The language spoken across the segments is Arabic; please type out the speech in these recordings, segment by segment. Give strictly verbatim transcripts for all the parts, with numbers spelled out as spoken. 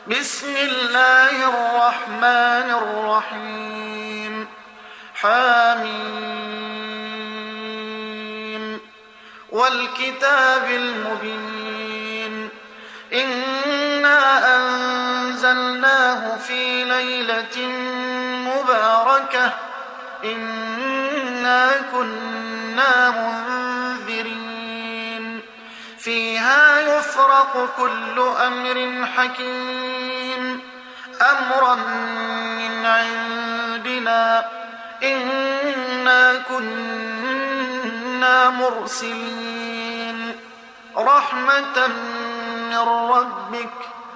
بسم الله الرحمن الرحيم حميم والكتاب المبين إنا أنزلناه في ليلة مباركة إنا كنا منذرين فيها يفرق كل أمر حكيم أمرا من عندنا إنا كنا مرسلين رحمة من ربك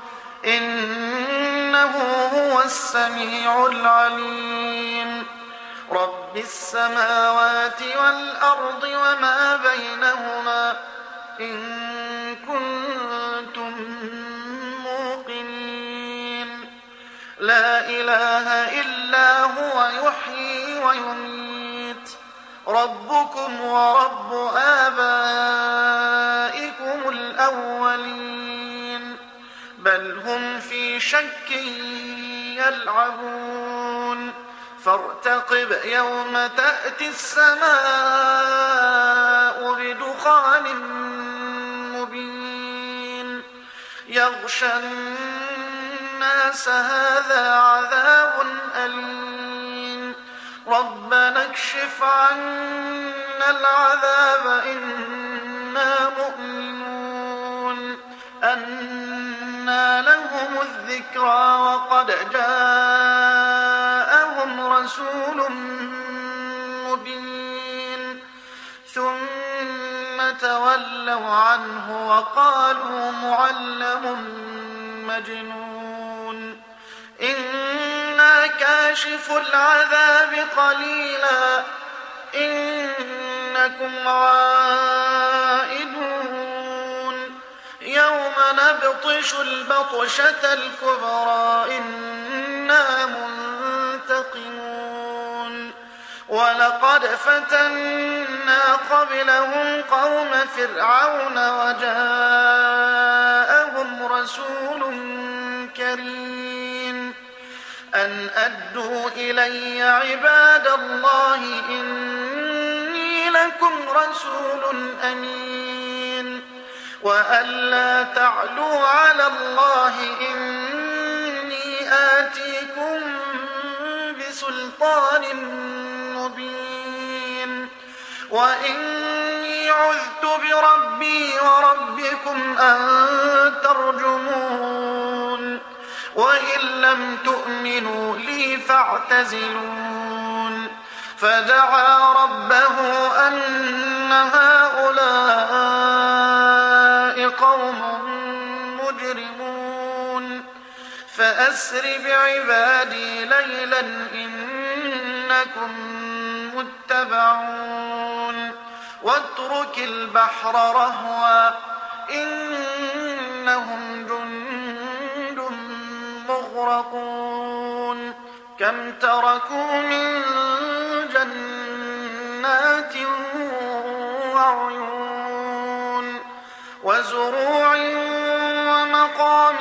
إنه هو السميع العليم رب السماوات والأرض وما بينهما إن كنتم موقنين لا إله إلا هو يحيي ويميت ربكم ورب آبائكم الأولين بل هم في شك يلعبون فارتقب يوم تأتي السماء بدخان مبين يغشى الناس هذا عذاب أليم ربنا اكشف عنا العذاب إنا مؤمنون أنى لهم الذكرى وقد جاءهم رسول مبين ثم تولوا عنه وقالوا معلم مجنون إنا كاشف العذاب قليلا إنكم عائدون يوم نبطش البطشة الكبرى إنا منتقمون ولقد فتنا قبلهم قوم فرعون وجاءهم رسول كريم أن أدوا إلي عباد الله إني لكم رسول أمين وأن لا تعلوا على الله إني آتيكم بسلطان مبين وإني عذت بربي وربكم أن ترجمون وإن لم تؤمنوا لي فاعتزلون فدعا ربه أن هؤلاء قوم مجرمون فأسر بعبادي ليلا إنكم متبعون واترك البحر رهوا إنهم جند مغرقون كم تركوا من جنات وعيون وزروع ومقام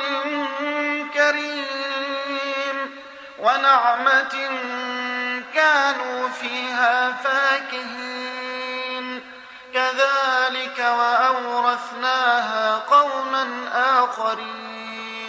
كريم ونعمة كانوا فيها فاكهين كذلك وأورثناها قوما آخرين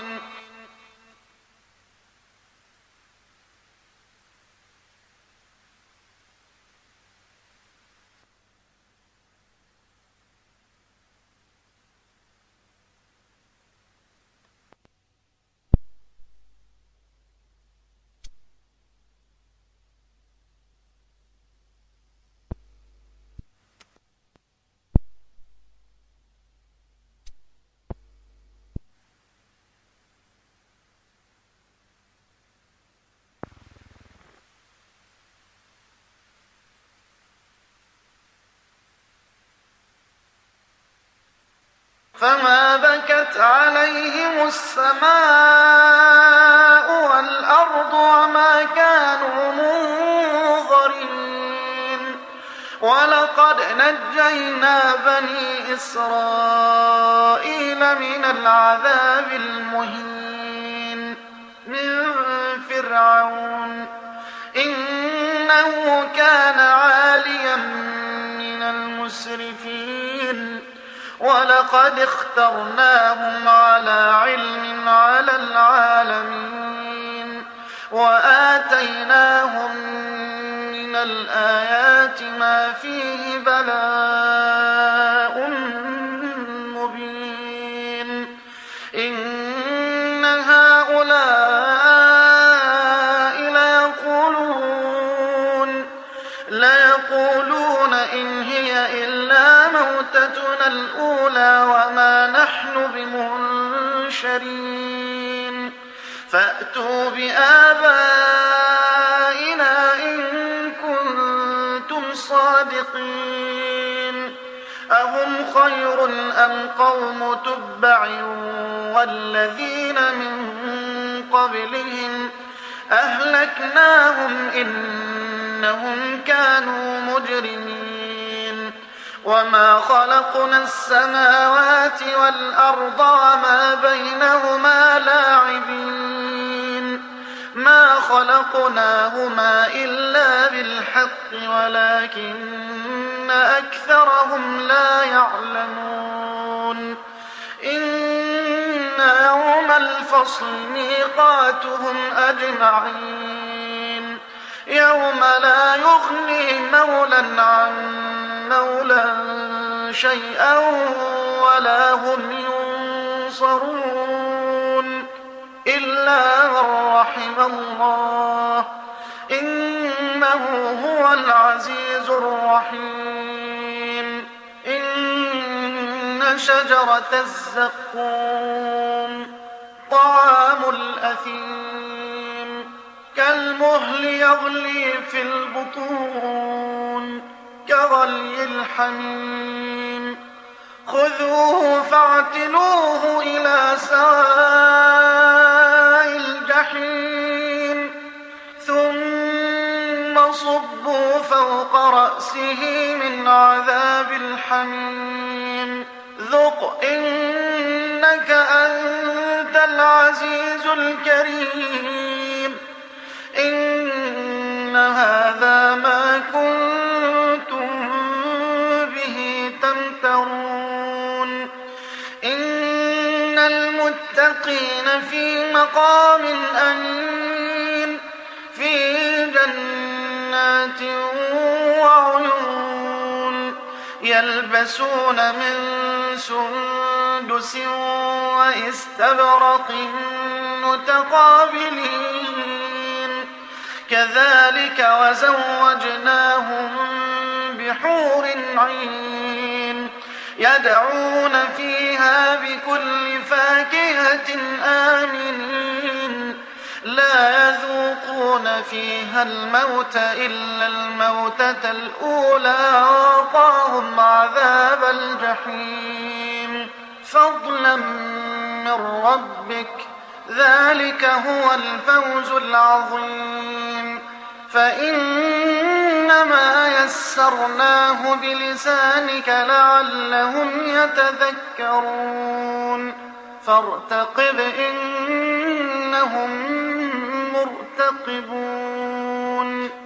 فما بكت عليهم السماء والأرض وما كانوا منظرين ولقد نجينا بني إسرائيل من العذاب المهين فرعون إنه كان عاليا من المسرفين ولقد اخترناهم على علم على العالمين وآتيناهم من الآيات ما فيه بلاء مبين إن هؤلاء ليقولون ليقولون إن هي إلا موتتنا الأولى وما نحن بمنشرين فأتوا بآبائنا إن كنتم صادقين أهم خير أم قوم تبع والذين من قبلهم أهلكناهم إنهم كانوا مجرمين وما خلقنا السماوات والأرض وما بينهما لاعبين ما خلقناهما إلا بالحق ولكن أكثرهم لا يعلمون إن يوم الفصل ميقاتهم أجمعين يوم لا يغني مولى عن مولى شيئا ولا هم ينصرون إلا من رحم الله إنه هو العزيز الرحيم إن شجرة الزقوم طعام الأثيم كالمهل يغلي في البطون كغلي الحميم خذوه فاعتلوه إلى سواء الجحيم ثم صبوا فوق رأسه من عذاب الحميم ذق إنك أنت العزيز الكريم إن هذا ما كنتم به تمترون إن المتقين في مقام أمين في جنات وعيون يلبسون من سندس وإستبرق متقابلين كذلك وزوجناهم بحور عين يدعون فيها بكل فاكهة آمنين لا يذوقون فيها الموت إلا الموتة الأولى ووقاهم عذاب الجحيم فضلا من ربك ذلك هو الفوز العظيم فإنما يسرناه بلسانك لعلهم يتذكرون فارتقب إنهم مرتقبون